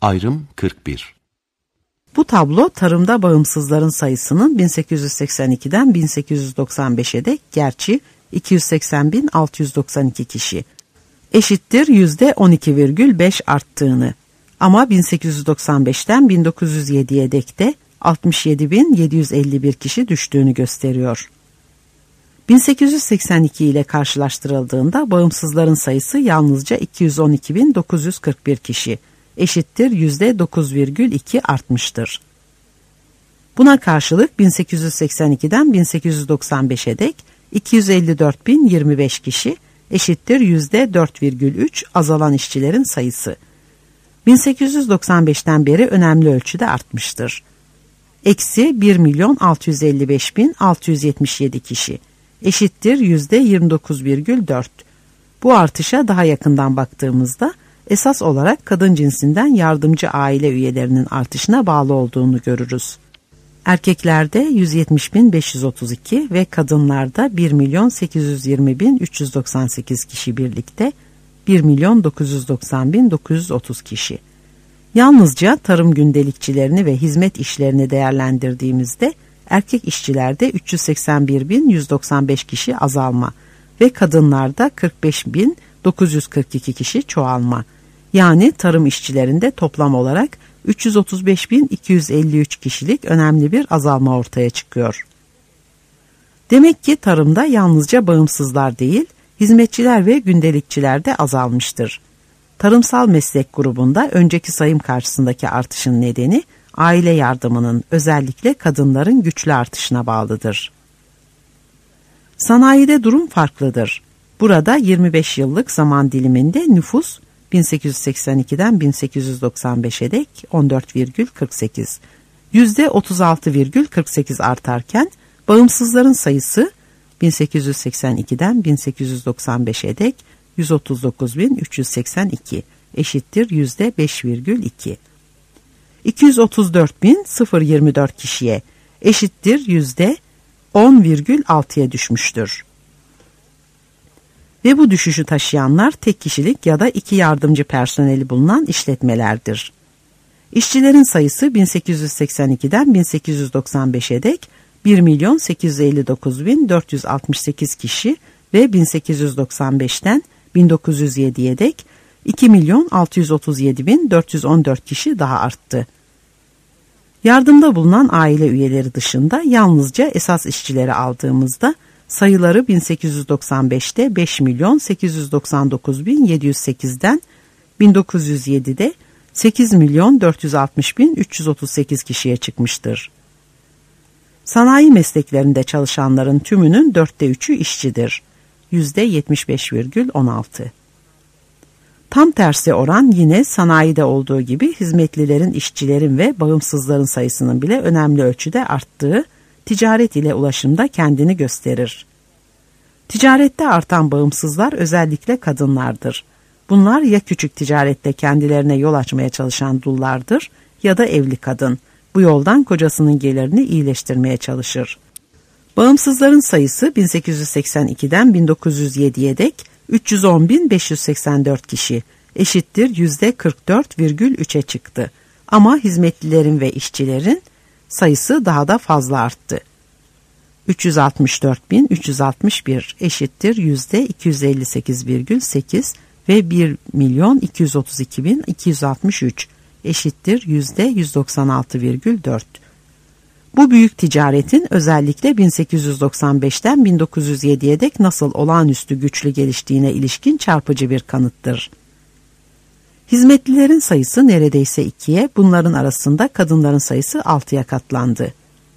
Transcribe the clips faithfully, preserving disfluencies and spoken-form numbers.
Ayrım kırk bir. Bu tablo tarımda bağımsızların sayısının bin sekiz yüz seksen ikiden bin sekiz yüz doksan beşe dek, gerçi iki yüz seksen bin altı yüz doksan iki kişi eşittir yüzde on iki virgül beş arttığını, ama bin sekiz yüz doksan beşten bin dokuz yüz yediye dek de altmış yedi bin yedi yüz elli bir kişi düştüğünü gösteriyor. bin sekiz yüz seksen iki ile karşılaştırıldığında bağımsızların sayısı yalnızca iki yüz on iki bin dokuz yüz kırk bir kişi eşittir yüzde dokuz virgül iki artmıştır. Buna karşılık bin sekiz yüz seksen ikiden bin sekiz yüz doksan beşe dek iki yüz elli dört bin yirmi beş kişi eşittir yüzde dört virgül üç azalan işçilerin sayısı. bin sekiz yüz doksan beşten beri önemli ölçüde artmıştır. Eksi bir milyon altı yüz elli beş bin altı yüz yetmiş yedi kişi eşittir yüzde yirmi dokuz virgül dört. Bu artışa daha yakından baktığımızda esas olarak kadın cinsinden yardımcı aile üyelerinin artışına bağlı olduğunu görürüz. Erkeklerde yüz yetmiş bin beş yüz otuz iki ve kadınlarda bir milyon sekiz yüz yirmi bin üç yüz doksan sekiz kişi birlikte bir milyon dokuz yüz doksan bin dokuz yüz otuz kişi. Yalnızca tarım gündelikçilerini ve hizmet işlerini değerlendirdiğimizde erkek işçilerde üç yüz seksen bir bin yüz doksan beş kişi azalma ve kadınlarda kırk beş bin dokuz yüz kırk iki kişi çoğalma. Yani tarım işçilerinde toplam olarak üç yüz otuz beş bin iki yüz elli üç kişilik önemli bir azalma ortaya çıkıyor. Demek ki tarımda yalnızca bağımsızlar değil, hizmetçiler ve gündelikçiler de azalmıştır. Tarımsal meslek grubunda önceki sayım karşısındaki artışın nedeni aile yardımının, özellikle kadınların güçlü artışına bağlıdır. Sanayide durum farklıdır. Burada yirmi beş yıllık zaman diliminde nüfus bin sekiz yüz seksen ikiden bin sekiz yüz doksan beşe dek on dört virgül kırk sekiz, yüzde otuz altı virgül kırk sekiz artarken bağımsızların sayısı bin sekiz yüz seksen ikiden bin sekiz yüz doksan beşe dek yüz otuz dokuz bin üç yüz seksen iki eşittir yüzde beş virgül iki. iki yüz otuz dört bin yirmi dört kişiye eşittir yüzde on virgül altıya düşmüştür. Ve bu düşüşü taşıyanlar tek kişilik ya da iki yardımcı personeli bulunan işletmelerdir. İşçilerin sayısı bin sekiz yüz seksen ikiden bin sekiz yüz doksan beşe dek bir milyon sekiz yüz elli dokuz bin dört yüz altmış sekiz kişi ve bin sekiz yüz doksan beşten bin dokuz yüz yediye dek iki milyon altı yüz otuz yedi bin dört yüz on dört kişi daha arttı. Yardımda bulunan aile üyeleri dışında yalnızca esas işçileri aldığımızda sayıları bin sekiz yüz doksan beşte beş milyon sekiz yüz doksan dokuz bin yedi yüz sekizden bin dokuz yüz yedide sekiz milyon dört yüz altmış bin üç yüz otuz sekiz kişiye çıkmıştır. Sanayi mesleklerinde çalışanların tümünün dörtte üçü işçidir. yüzde yetmiş beş virgül on altı. Tam tersi oran yine sanayide olduğu gibi hizmetlilerin, işçilerin ve bağımsızların sayısının bile önemli ölçüde arttığı ticaret ile ulaşımda kendini gösterir. Ticarette artan bağımsızlar özellikle kadınlardır. Bunlar ya küçük ticarette kendilerine yol açmaya çalışan dullardır ya da evli kadın. Bu yoldan kocasının gelirini iyileştirmeye çalışır. Bağımsızların sayısı bin sekiz yüz seksen ikiden bin dokuz yüz yediye dek üç yüz on bin beş yüz seksen dört kişi eşittir yüzde kırk dört virgül üçe çıktı. Ama hizmetlilerin ve işçilerin sayısı daha da fazla arttı. üç yüz altmış dört bin üç yüz altmış bir eşittir yüzde iki yüz elli sekiz virgül sekiz ve bir milyon iki yüz otuz iki bin iki yüz altmış üç eşittir yüzde yüz doksan altı virgül dört. Bu büyük ticaretin özellikle bin sekiz yüz doksan beşten bin dokuz yüz yediye dek nasıl olağanüstü güçlü geliştiğine ilişkin çarpıcı bir kanıttır. Hizmetlilerin sayısı neredeyse ikiye, bunların arasında kadınların sayısı altıya katlandı.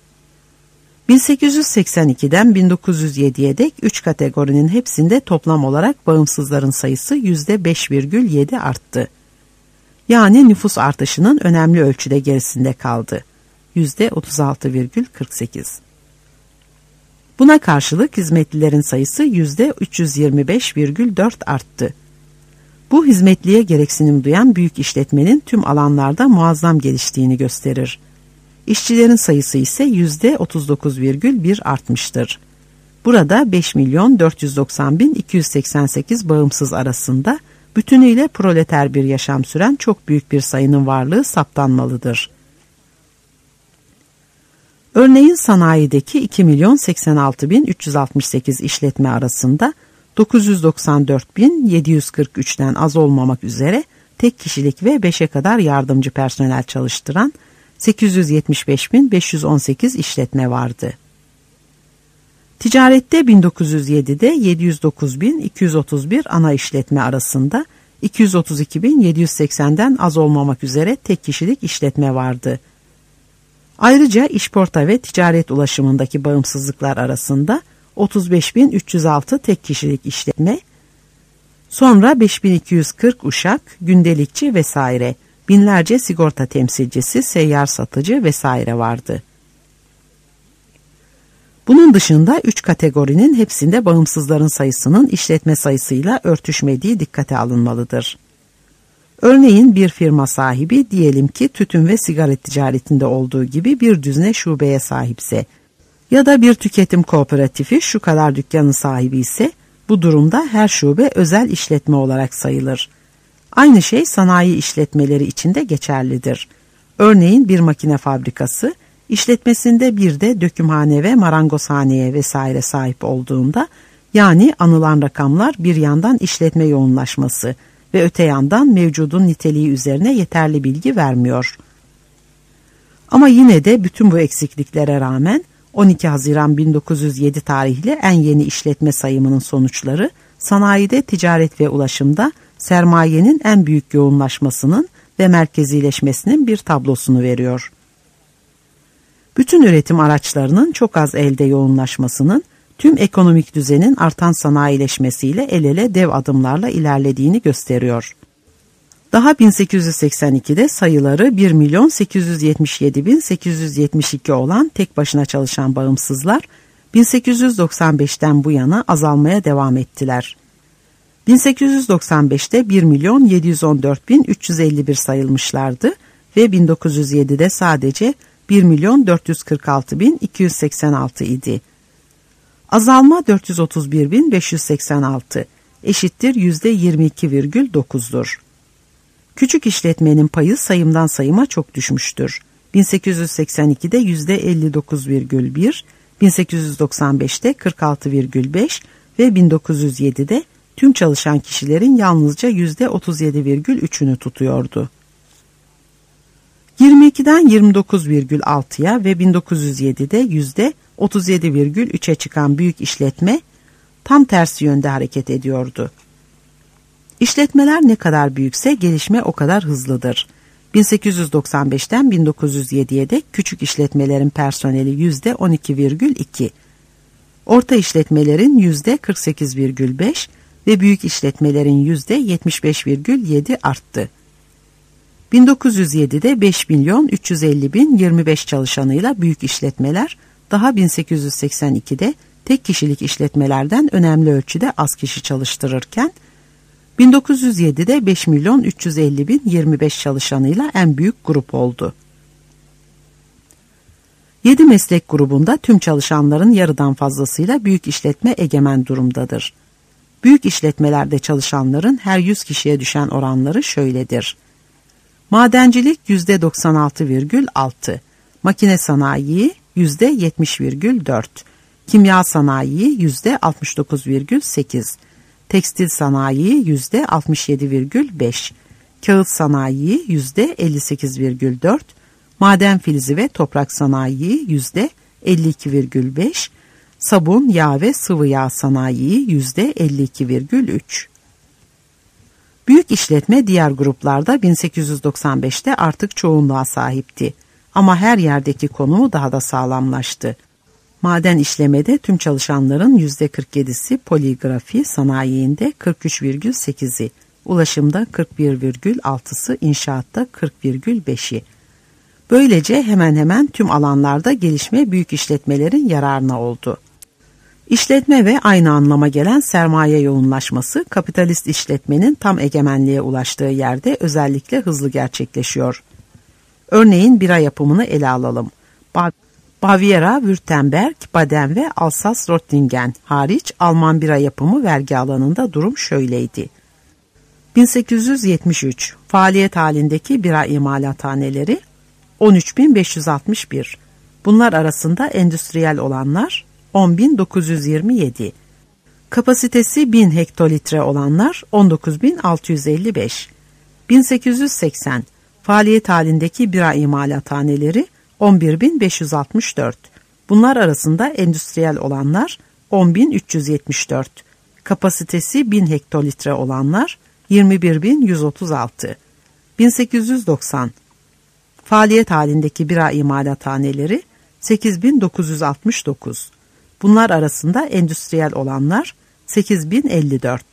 bin sekiz yüz seksen ikiden bin dokuz yüz yediye dek üç kategorinin hepsinde toplam olarak bağımsızların sayısı yüzde beş virgül yedi arttı. Yani nüfus artışının önemli ölçüde gerisinde kaldı. yüzde otuz altı virgül kırk sekiz. Buna karşılık hizmetlilerin sayısı yüzde üç yüz yirmi beş virgül dört arttı. Bu hizmetliye gereksinim duyan büyük işletmenin tüm alanlarda muazzam geliştiğini gösterir. İşçilerin sayısı ise yüzde otuz dokuz virgül bir artmıştır. Burada beş milyon dört yüz doksan bin iki yüz seksen sekiz bağımsız arasında bütünüyle proleter bir yaşam süren çok büyük bir sayının varlığı saptanmalıdır. Örneğin sanayideki iki milyon seksen altı bin üç yüz altmış sekiz işletme arasında dokuz yüz doksan dört bin yedi yüz kırk üçten az olmamak üzere tek kişilik ve beşe kadar yardımcı personel çalıştıran sekiz yüz yetmiş beş bin beş yüz on sekiz işletme vardı. Ticarette bin dokuz yüz yedide yedi yüz dokuz bin iki yüz otuz bir ana işletme arasında iki yüz otuz iki bin yedi yüz seksenden az olmamak üzere tek kişilik işletme vardı. Ayrıca işporta ve ticaret ulaşımındaki bağımsızlıklar arasında otuz beş bin üç yüz altı tek kişilik işletme, sonra beş bin iki yüz kırk uşak, gündelikçi vesaire, binlerce sigorta temsilcisi, seyyar satıcı vesaire vardı. Bunun dışında üç kategorinin hepsinde bağımsızların sayısının işletme sayısıyla örtüşmediği dikkate alınmalıdır. Örneğin bir firma sahibi diyelim ki tütün ve sigara ticaretinde olduğu gibi bir düzine şubeye sahipse ya da bir tüketim kooperatifi şu kadar dükkanın sahibi ise bu durumda her şube özel işletme olarak sayılır. Aynı şey sanayi işletmeleri için de geçerlidir. Örneğin bir makine fabrikası işletmesinde bir de dökümhane ve marangozhaneye vesaire sahip olduğunda, yani anılan rakamlar bir yandan işletme yoğunlaşması ve öte yandan mevcudun niteliği üzerine yeterli bilgi vermiyor. Ama yine de bütün bu eksikliklere rağmen on iki Haziran bin dokuz yüz yedi tarihli en yeni işletme sayımının sonuçları sanayide, ticaret ve ulaşımda sermayenin en büyük yoğunlaşmasının ve merkezileşmesinin bir tablosunu veriyor. Bütün üretim araçlarının çok az elde yoğunlaşmasının tüm ekonomik düzenin artan sanayileşmesiyle el ele dev adımlarla ilerlediğini gösteriyor. Daha bin sekiz yüz seksen ikide sayıları bir milyon sekiz yüz yetmiş yedi bin sekiz yüz yetmiş iki olan tek başına çalışan bağımsızlar bin sekiz yüz doksan beşten bu yana azalmaya devam ettiler. bin sekiz yüz doksan beşte bir milyon yedi yüz on dört bin üç yüz elli bir sayılmışlardı ve bin dokuz yüz yedide sadece bir milyon dört yüz kırk altı bin iki yüz seksen altı idi. Azalma dört yüz otuz bir bin beş yüz seksen altı eşittir yüzde yirmi iki virgül dokuzdur. Küçük işletmenin payı sayımdan sayıma çok düşmüştür. bin sekiz yüz seksen ikide yüzde elli dokuz virgül bir, bin sekiz yüz doksan beşte kırk altı virgül beş ve bin dokuz yüz yedide tüm çalışan kişilerin yalnızca yüzde otuz yedi virgül üçünü tutuyordu. yirmi ikiden yirmi dokuz virgül altıya ve bin dokuz yüz yedide yüzde otuz yedi virgül üçe çıkan büyük işletme tam tersi yönde hareket ediyordu. İşletmeler ne kadar büyükse gelişme o kadar hızlıdır. bin sekiz yüz doksan beşten bin dokuz yüz yediye dek küçük işletmelerin personeli yüzde on iki virgül iki, orta işletmelerin yüzde kırk sekiz virgül beş ve büyük işletmelerin yüzde yetmiş beş virgül yedi arttı. bin dokuz yüz yedide beş milyon üç yüz elli bin yirmi beş çalışanıyla büyük işletmeler daha bin sekiz yüz seksen ikide tek kişilik işletmelerden önemli ölçüde az kişi çalıştırırken bin dokuz yüz yedide beş milyon üç yüz elli bin yirmi beş çalışanıyla en büyük grup oldu. yedi meslek grubunda tüm çalışanların yarıdan fazlasıyla büyük işletme egemen durumdadır. Büyük işletmelerde çalışanların her yüz kişiye düşen oranları şöyledir. Madencilik yüzde doksan altı virgül altı, makine sanayi yüzde yetmiş virgül dört, kimya sanayi yüzde altmış dokuz virgül sekiz, tekstil sanayi yüzde altmış yedi virgül beş, kağıt sanayi yüzde elli sekiz virgül dört, maden filizi ve toprak sanayi yüzde elli iki virgül beş, sabun, yağ ve sıvı yağ sanayi yüzde elli iki virgül üç. Büyük işletme diğer gruplarda bin sekiz yüz doksan beşte artık çoğunluğa sahipti. Ama her yerdeki konumu daha da sağlamlaştı. Maden işlemede tüm çalışanların yüzde kırk yedisi, poligrafi sanayinde kırk üç virgül sekizi, ulaşımda kırk bir virgül altısı, inşaatta kırk virgül beşi. Böylece hemen hemen tüm alanlarda gelişme büyük işletmelerin yararına oldu. İşletme ve aynı anlama gelen sermaye yoğunlaşması kapitalist işletmenin tam egemenliğe ulaştığı yerde özellikle hızlı gerçekleşiyor. Örneğin bira yapımını ele alalım. Baviera, Württemberg, Baden ve Alsas-Röttingen hariç Alman bira yapımı vergi alanında durum şöyleydi. bin sekiz yüz yetmiş üç faaliyet halindeki bira imalathaneleri on üç bin beş yüz altmış bir. Bunlar arasında endüstriyel olanlar on bin dokuz yüz yirmi yedi. Kapasitesi bin hektolitre olanlar on dokuz bin altı yüz elli beş. bin sekiz yüz seksen faaliyet halindeki bira imalathaneleri on bir bin beş yüz altmış dört. Bunlar arasında endüstriyel olanlar on bin üç yüz yetmiş dört. Kapasitesi bin hektolitre olanlar yirmi bir bin yüz otuz altı. bin sekiz yüz doksan faaliyet halindeki bira imalathaneleri sekiz bin dokuz yüz altmış dokuz. Bunlar arasında endüstriyel olanlar sekiz bin elli dört.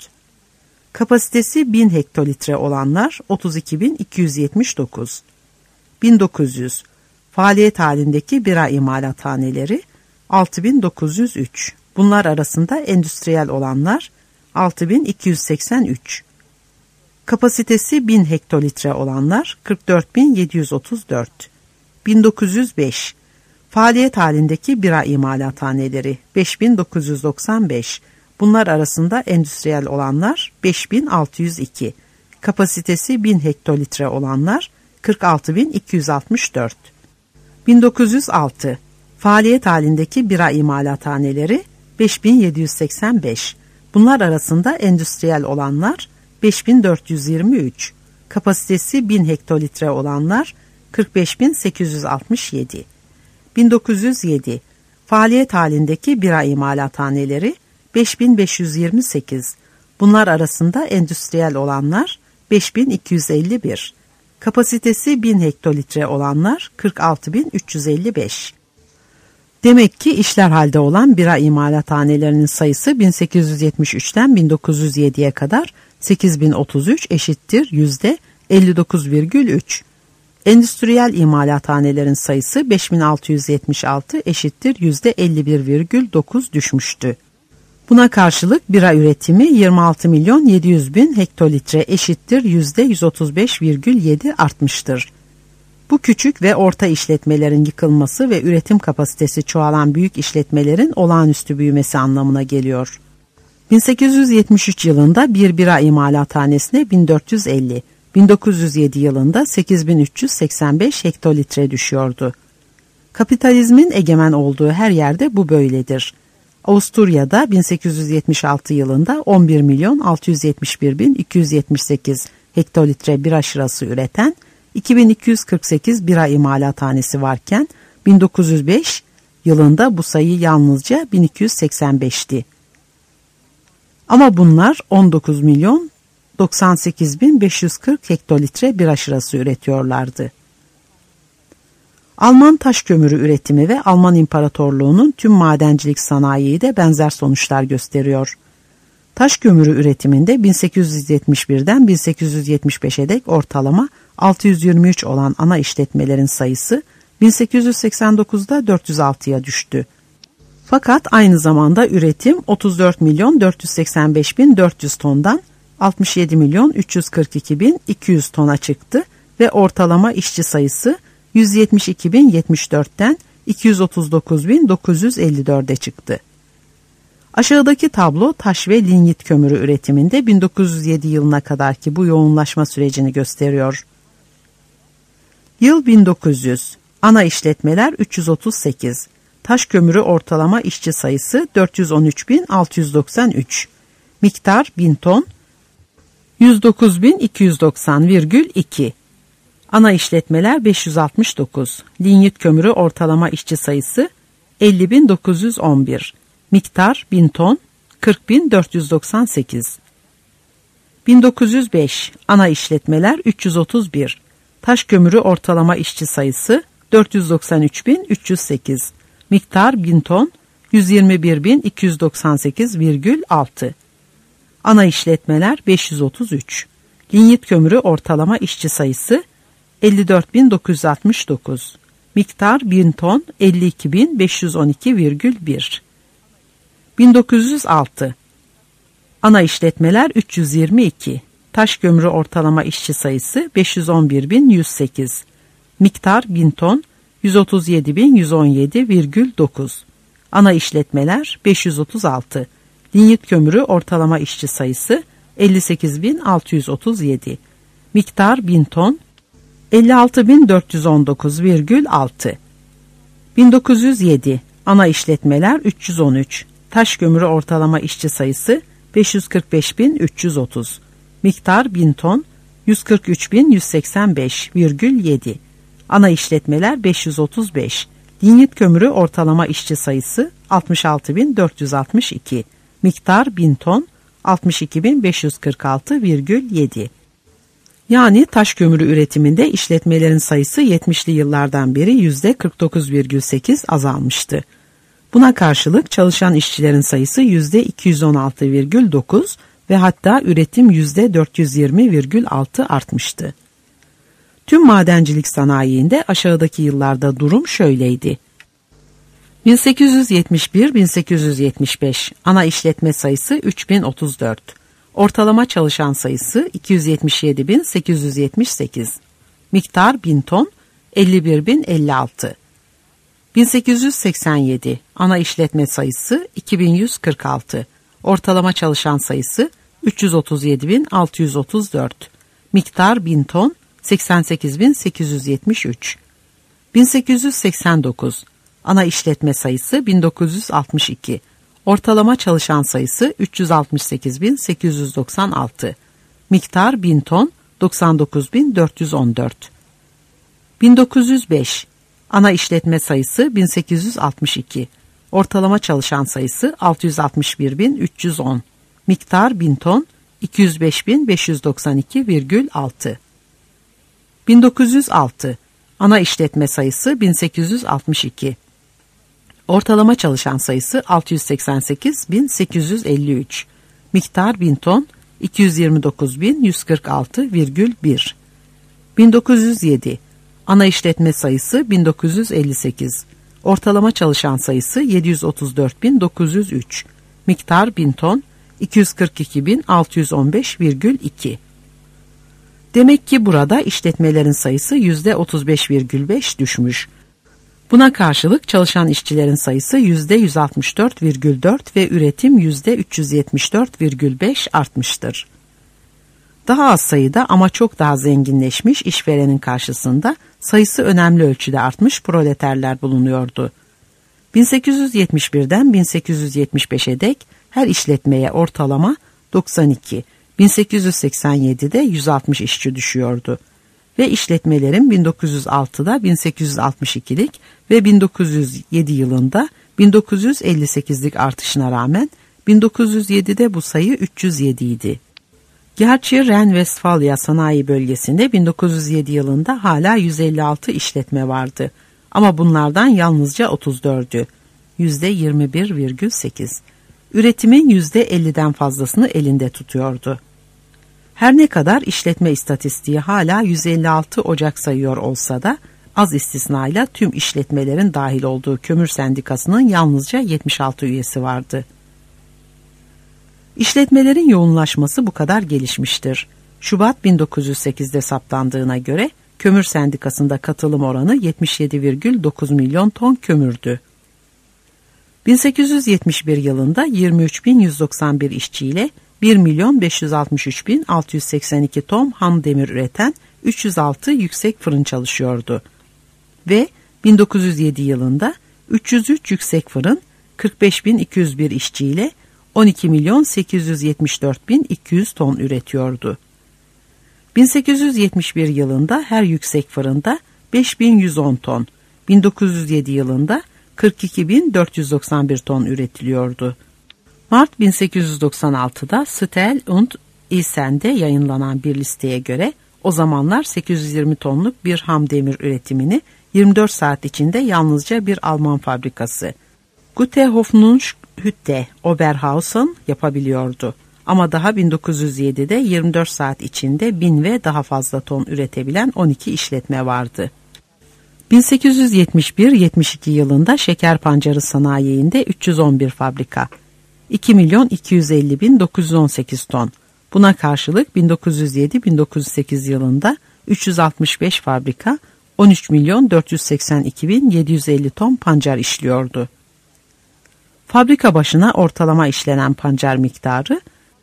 Kapasitesi bin hektolitre olanlar otuz iki bin iki yüz yetmiş dokuz. bin dokuz yüz faaliyet halindeki bira imalathaneleri altı bin dokuz yüz üç. Bunlar arasında endüstriyel olanlar altı bin iki yüz seksen üç. Kapasitesi bin hektolitre olanlar kırk dört bin yedi yüz otuz dört. bin dokuz yüz beş faaliyet halindeki bira imalathaneleri beş bin dokuz yüz doksan beş. Bunlar arasında endüstriyel olanlar beş bin altı yüz iki. Kapasitesi bin hektolitre olanlar kırk altı bin iki yüz altmış dört. bin dokuz yüz altı faaliyet halindeki bira imalathaneleri beş bin yedi yüz seksen beş. Bunlar arasında endüstriyel olanlar beş bin dört yüz yirmi üç. Kapasitesi bin hektolitre olanlar kırk beş bin sekiz yüz altmış yedi. bin dokuz yüz yedi faaliyet halindeki bira imalathaneleri beş bin beş yüz yirmi sekiz. Bunlar arasında endüstriyel olanlar beş bin iki yüz elli bir. Kapasitesi bin hektolitre olanlar kırk altı bin üç yüz elli beş. Demek ki işler halde olan bira imalathanelerinin sayısı bin sekiz yüz yetmiş üçten bin dokuz yüz yediye kadar sekiz bin otuz üç eşittir yüzde elli dokuz virgül üç. Endüstriyel imalathanelerin sayısı beş bin altı yüz yetmiş altı eşittir yüzde elli bir virgül dokuz düşmüştü. Buna karşılık bira üretimi yirmi altı milyon yedi yüz bin hektolitre eşittir yüzde yüz otuz beş virgül yedi artmıştır. Bu küçük ve orta işletmelerin yıkılması ve üretim kapasitesi çoğalan büyük işletmelerin olağanüstü büyümesi anlamına geliyor. bin sekiz yüz yetmiş üç yılında bir bira imalathanesine bin dört yüz elli, bin dokuz yüz yedi yılında sekiz bin üç yüz seksen beş hektolitre düşüyordu. Kapitalizmin egemen olduğu her yerde bu böyledir. Avusturya'da bin sekiz yüz yetmiş altı yılında on bir milyon altı yüz yetmiş bir bin iki yüz yetmiş sekiz hektolitre bira şırası üreten iki bin iki yüz kırk sekiz bira imalathanesi varken bin dokuz yüz beş yılında bu sayı yalnızca bin iki yüz seksen beşti. Ama bunlar on dokuz milyon doksan sekiz bin beş yüz kırk hektolitre bira şırası üretiyorlardı. Alman taş kömürü üretimi ve Alman İmparatorluğu'nun tüm madencilik sanayiyi de benzer sonuçlar gösteriyor. Taş kömürü üretiminde bin sekiz yüz yetmiş birden bin sekiz yüz yetmiş beşe dek ortalama altı yüz yirmi üç olan ana işletmelerin sayısı bin sekiz yüz seksen dokuzda dört yüz altıya düştü. Fakat aynı zamanda üretim otuz dört milyon dört yüz seksen beş bin dört yüz tondan altmış yedi milyon üç yüz kırk iki bin iki yüz tona çıktı ve ortalama işçi sayısı yüz yetmiş iki bin yetmiş dörtten iki yüz otuz dokuz bin dokuz yüz elli dörde çıktı. Aşağıdaki tablo taş ve linyit kömürü üretiminde bin dokuz yüz yedi yılına kadarki bu yoğunlaşma sürecini gösteriyor. Yıl bin dokuz yüz. Ana işletmeler üç yüz otuz sekiz. Taş kömürü ortalama işçi sayısı dört yüz on üç bin altı yüz doksan üç. Miktar bin ton yüz dokuz bin iki yüz doksan virgül iki. Ana işletmeler beş yüz altmış dokuz. Linyit kömürü ortalama işçi sayısı elli bin dokuz yüz on bir. Miktar bin ton kırk bin dört yüz doksan sekiz. bin dokuz yüz beş. Ana işletmeler üç yüz otuz bir. Taş kömürü ortalama işçi sayısı dört yüz doksan üç bin üç yüz sekiz. Miktar bin ton yüz yirmi bir bin iki yüz doksan sekiz virgül altı. Ana işletmeler beş yüz otuz üç. Linyit kömürü ortalama işçi sayısı elli dört bin dokuz yüz altmış dokuz. Miktar bin ton elli iki bin beş yüz on iki virgül bir. bin dokuz yüz altı. Ana işletmeler üç yüz yirmi iki. Taş kömürü ortalama işçi sayısı beş yüz on bir bin yüz sekiz. Miktar bin ton yüz otuz yedi bin yüz on yedi virgül dokuz. Ana işletmeler beş yüz otuz altı. Linyit kömürü ortalama işçi sayısı elli sekiz bin altı yüz otuz yedi. Miktar bin ton elli altı bin dört yüz on dokuz virgül altı. bin dokuz yüz yedi. Ana işletmeler üç yüz on üç. Taş kömürü ortalama işçi sayısı beş yüz kırk beş bin üç yüz otuz. Miktar bin ton yüz kırk üç bin yüz seksen beş virgül yedi. Ana işletmeler beş yüz otuz beş. Linyit kömürü ortalama işçi sayısı altmış altı bin dört yüz altmış iki. Miktar bin ton altmış iki bin beş yüz kırk altı virgül yedi. Yani taş kömürü üretiminde işletmelerin sayısı yetmişli yıllardan beri yüzde kırk dokuz virgül sekiz azalmıştı. Buna karşılık çalışan işçilerin sayısı yüzde iki yüz on altı virgül dokuz ve hatta üretim yüzde dört yüz yirmi virgül altı artmıştı. Tüm madencilik sanayiinde aşağıdaki yıllarda durum şöyleydi. bin sekiz yüz yetmiş bir - bin sekiz yüz yetmiş beş ana işletme sayısı üç bin otuz dört. Ortalama çalışan sayısı iki yüz yetmiş yedi bin sekiz yüz yetmiş sekiz. Miktar bin ton elli bir bin elli altı. bin sekiz yüz seksen yedi ana işletme sayısı iki bin yüz kırk altı. Ortalama çalışan sayısı üç yüz otuz yedi bin altı yüz otuz dört. Miktar bin ton seksen sekiz bin sekiz yüz yetmiş üç. bin sekiz yüz seksen dokuz ana işletme sayısı bin dokuz yüz altmış iki. Ortalama çalışan sayısı üç yüz altmış sekiz bin sekiz yüz doksan altı. Miktar bin ton doksan dokuz bin dört yüz on dört. bin dokuz yüz beş ana işletme sayısı bin sekiz yüz altmış iki. Ortalama çalışan sayısı altı yüz altmış bir bin üç yüz on. Miktar bin ton iki yüz beş bin beş yüz doksan iki virgül altı. bin dokuz yüz altı ana işletme sayısı bin sekiz yüz altmış iki. Ortalama çalışan sayısı altı yüz seksen sekiz bin sekiz yüz elli üç. Miktar bin ton iki yüz yirmi dokuz bin yüz kırk altı virgül bir. bin dokuz yüz yedi ana işletme sayısı bin dokuz yüz elli sekiz. Ortalama çalışan sayısı yedi yüz otuz dört bin dokuz yüz üç. Miktar bin ton iki yüz kırk iki bin altı yüz on beş virgül iki. Demek ki burada işletmelerin sayısı yüzde otuz beş virgül beş düşmüş. Buna karşılık çalışan işçilerin sayısı yüzde yüz altmış dört virgül dört ve üretim yüzde üç yüz yetmiş dört virgül beş artmıştır. Daha az sayıda ama çok daha zenginleşmiş işverenin karşısında sayısı önemli ölçüde artmış proleterler bulunuyordu. bin sekiz yüz yetmiş birden bin sekiz yüz yetmiş beşe dek her işletmeye ortalama doksan iki, bin sekiz yüz seksen yedide yüz altmış işçi düşüyordu. Ve işletmelerin bin dokuz yüz altıda bin sekiz yüz altmış ikilik ve bin dokuz yüz yedi yılında bin dokuz yüz elli sekizlik artışına rağmen bin dokuz yüz yedide bu sayı üç yüz yedi idi. Gerçi Ren-Vestfalya sanayi bölgesinde bin dokuz yüz yedi yılında hala yüz elli altı işletme vardı. Ama bunlardan yalnızca otuz dördü, yüzde yirmi bir virgül sekiz. Üretimin yüzde elliden fazlasını elinde tutuyordu. Her ne kadar işletme istatistiği hala yüz elli altı ocak sayıyor olsa da az istisnayla tüm işletmelerin dahil olduğu kömür sendikasının yalnızca yetmiş altı üyesi vardı. İşletmelerin yoğunlaşması bu kadar gelişmiştir. Şubat bin dokuz yüz sekizde saptandığına göre kömür sendikasında katılım oranı yetmiş yedi virgül dokuz milyon ton kömürdü. bin sekiz yüz yetmiş bir yılında yirmi üç bin yüz doksan bir işçiyle bir milyon beş yüz altmış üç bin altı yüz seksen iki ton ham demir üreten üç yüz altı yüksek fırın çalışıyordu. Ve bin dokuz yüz yedi yılında üç yüz üç yüksek fırın kırk beş bin iki yüz bir işçiyle on iki milyon sekiz yüz yetmiş dört bin iki yüz ton üretiyordu. bin sekiz yüz yetmiş bir yılında her yüksek fırında beş bin yüz on ton, bin dokuz yüz yedi yılında kırk iki bin dört yüz doksan bir ton üretiliyordu. Mart bin sekiz yüz doksan altıda Stel und Ilsen'de yayınlanan bir listeye göre o zamanlar sekiz yüz yirmi tonluk bir ham demir üretimini yirmi dört saat içinde yalnızca bir Alman fabrikası Gute Hoffnungshütte Oberhausen yapabiliyordu. Ama daha bin dokuz yüz yedide yirmi dört saat içinde bin ve daha fazla ton üretebilen on iki işletme vardı. bin sekiz yüz yetmiş bir yetmiş iki yılında şeker pancarı sanayiinde üç yüz on bir fabrika, iki milyon iki yüz elli bin dokuz yüz on sekiz ton. Buna karşılık bin dokuz yüz yedi bin dokuz yüz sekiz yılında üç yüz altmış beş fabrika, on üç milyon dört yüz seksen iki bin yedi yüz elli ton pancar işliyordu. Fabrika başına ortalama işlenen pancar miktarı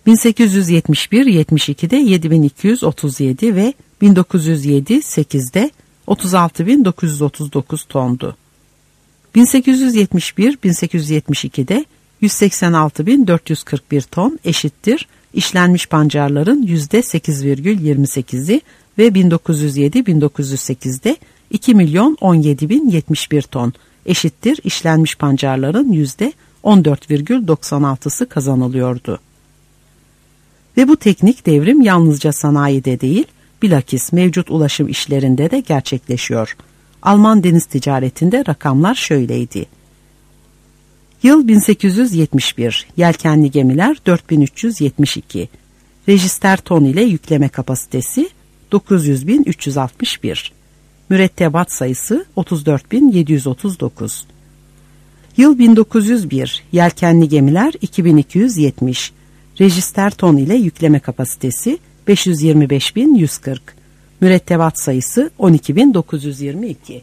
bin sekiz yüz yetmiş bir yetmiş ikide yedi bin iki yüz otuz yedi ve bin dokuz yüz yedi sekizde otuz altı bin dokuz yüz otuz dokuz tondu. bin sekiz yüz yetmiş bir bin sekiz yüz yetmiş ikide yüz seksen altı bin dört yüz kırk bir ton eşittir işlenmiş pancarların yüzde sekiz virgül yirmi sekizi ve bin dokuz yüz yedi bin dokuz yüz sekizde iki milyon on yedi bin yetmiş bir ton eşittir işlenmiş pancarların yüzde on dört virgül doksan altısı kazanılıyordu. Ve bu teknik devrim yalnızca sanayide değil, bilakis mevcut ulaşım işlerinde de gerçekleşiyor. Alman deniz ticaretinde rakamlar şöyleydi. Yıl bin sekiz yüz yetmiş bir, yelkenli gemiler dört bin üç yüz yetmiş iki, rejister ton ile yükleme kapasitesi dokuz yüz bin üç yüz altmış bir, mürettebat sayısı otuz dört bin yedi yüz otuz dokuz. Yıl bin dokuz yüz bir, yelkenli gemiler iki bin iki yüz yetmiş, rejister ton ile yükleme kapasitesi beş yüz yirmi beş bin yüz kırk, mürettebat sayısı on iki bin dokuz yüz yirmi iki.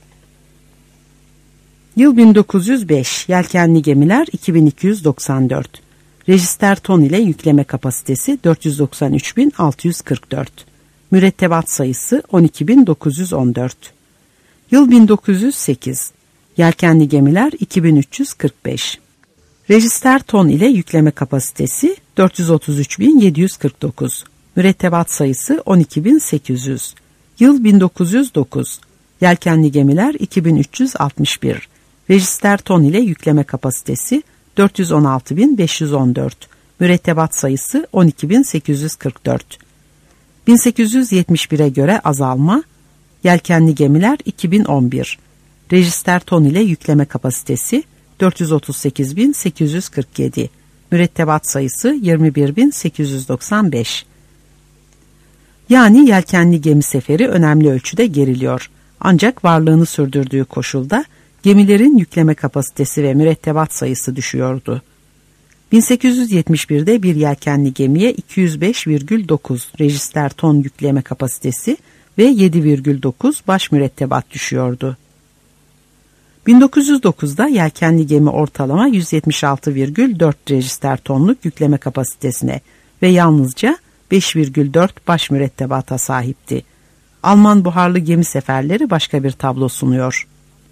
Yıl bin dokuz yüz beş, yelkenli gemiler iki bin iki yüz doksan dört, rejister ton ile yükleme kapasitesi dört yüz doksan üç bin altı yüz kırk dört, mürettebat sayısı on iki bin dokuz yüz on dört. Yıl bin dokuz yüz sekiz, yelkenli gemiler iki bin üç yüz kırk beş, rejister ton ile yükleme kapasitesi dört yüz otuz üç bin yedi yüz kırk dokuz, mürettebat sayısı on iki bin sekiz yüz. Yıl bin dokuz yüz dokuz, yelkenli gemiler iki bin üç yüz altmış bir, rejister ton ile yükleme kapasitesi dört yüz on altı bin beş yüz on dört, mürettebat sayısı on iki bin sekiz yüz kırk dört. bin sekiz yüz yetmiş bire göre azalma, yelkenli gemiler iki bin on bir, rejister ton ile yükleme kapasitesi dört yüz otuz sekiz bin sekiz yüz kırk yedi, mürettebat sayısı yirmi bir bin sekiz yüz doksan beş. Yani yelkenli gemi seferi önemli ölçüde geriliyor. Ancak varlığını sürdürdüğü koşulda gemilerin yükleme kapasitesi ve mürettebat sayısı düşüyordu. bin sekiz yüz yetmiş birde bir yelkenli gemiye iki yüz beş virgül dokuz rejister ton yükleme kapasitesi ve yedi virgül dokuz baş mürettebat düşüyordu. bin dokuz yüz dokuzda yelkenli gemi ortalama yüz yetmiş altı virgül dört rejister tonluk yükleme kapasitesine ve yalnızca beş virgül dört baş mürettebata sahipti. Alman buharlı gemi seferleri başka bir tablo sunuyor.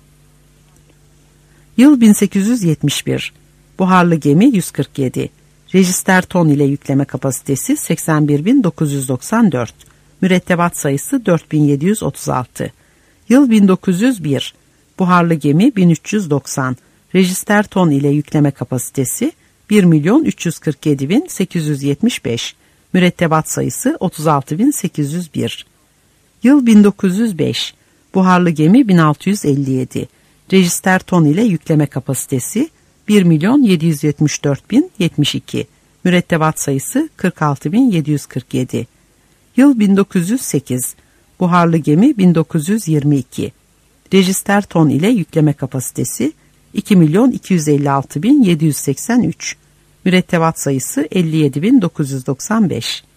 Yıl bin sekiz yüz yetmiş bir, buharlı gemi yüz kırk yedi, rejister ton ile yükleme kapasitesi seksen bir bin dokuz yüz doksan dört, mürettebat sayısı dört bin yedi yüz otuz altı. Yıl bin dokuz yüz bir, buharlı gemi bin üç yüz doksan, rejister ton ile yükleme kapasitesi bir milyon üç yüz kırk yedi bin sekiz yüz yetmiş beş, mürettebat sayısı otuz altı bin sekiz yüz bir. Yıl bin dokuz yüz beş, buharlı gemi bin altı yüz elli yedi, rejister ton ile yükleme kapasitesi bir milyon yedi yüz yetmiş dört bin yetmiş iki, mürettebat sayısı kırk altı bin yedi yüz kırk yedi. Yıl bin dokuz yüz sekiz, buharlı gemi bin dokuz yüz yirmi iki, rejister ton ile yükleme kapasitesi iki milyon iki yüz elli altı bin yedi yüz seksen üç, mürettebat sayısı elli yedi bin dokuz yüz doksan beş.